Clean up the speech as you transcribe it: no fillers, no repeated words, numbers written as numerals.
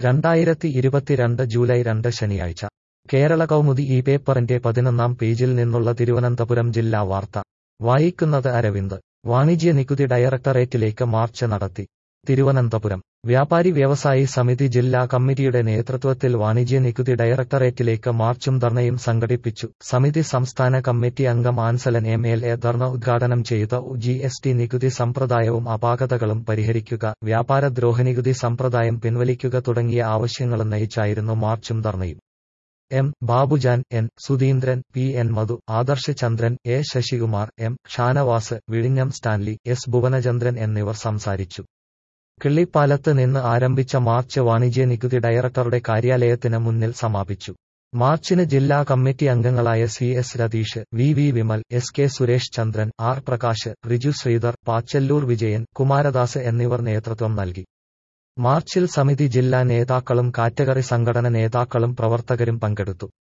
2022 July 2 ശനിയാഴ്ച കേരള കൗമുദി ഈ പേപ്പറിന്റെ 11-ാം പേജിൽ നിന്നുള്ള തിരുവനന്തപുരം ജില്ലാ വാർത്ത വായിക്കുന്നത് അരവിന്ദ്. വാണിജ്യ നികുതി ഡയറക്ടറേറ്റിലേക്ക് മാർച്ച് നടത്തി. തിരുവനന്തപുരം വ്യാപാരി വ്യവസായി സമിതി ജില്ലാ കമ്മിറ്റിയുടെ നേതൃത്വത്തിൽ വാണിജ്യ നികുതി ഡയറക്ടറേറ്റിലേക്ക് മാർച്ചും ധർണയും സംഘടിപ്പിച്ചു. സമിതി സംസ്ഥാന കമ്മിറ്റി അംഗം ആൻസലൻ MLA ധർണ ഉദ്ഘാടനം ചെയ്ത GST നികുതി സമ്പ്രദായവും അപാകതകളും പരിഹരിക്കുക, വ്യാപാരദ്രോഹ നികുതി സമ്പ്രദായം പിൻവലിക്കുക തുടങ്ങിയ ആവശ്യങ്ങളുന്നയിച്ചായിരുന്നു മാർച്ചും ധർണയും. M. Babujan, N. Sudheendran, P. N. Madhu, Adarsh Chandran, A. Sasikumar, M. Shanavas, വിഴിഞ്ഞം സ്റ്റാൻലി, S. ഭുവനചന്ദ്രൻ എന്നിവർ സംസാരിച്ചു. കിള്ളിപ്പാലത്ത് നിന്ന് ആരംഭിച്ച മാർച്ച് വാണിജ്യ നികുതി ഡയറക്ടറുടെ കാര്യാലയത്തിന് മുന്നിൽ സമാപിച്ചു. മാർച്ചിന് ജില്ലാ കമ്മിറ്റി അംഗങ്ങളായ CS Ratheesh, VV Vimal, SK Suresh ചന്ദ്രൻ, R പ്രകാശ്, റിജു ശ്രീധർ, പാച്ചല്ലൂർ വിജയൻ, കുമാരദാസ് എന്നിവർ നേതൃത്വം നൽകി. മാർച്ചിൽ സമിതി ജില്ലാ നേതാക്കളും കാറ്റഗറി സംഘടന നേതാക്കളും പ്രവർത്തകരും പങ്കെടുത്തു.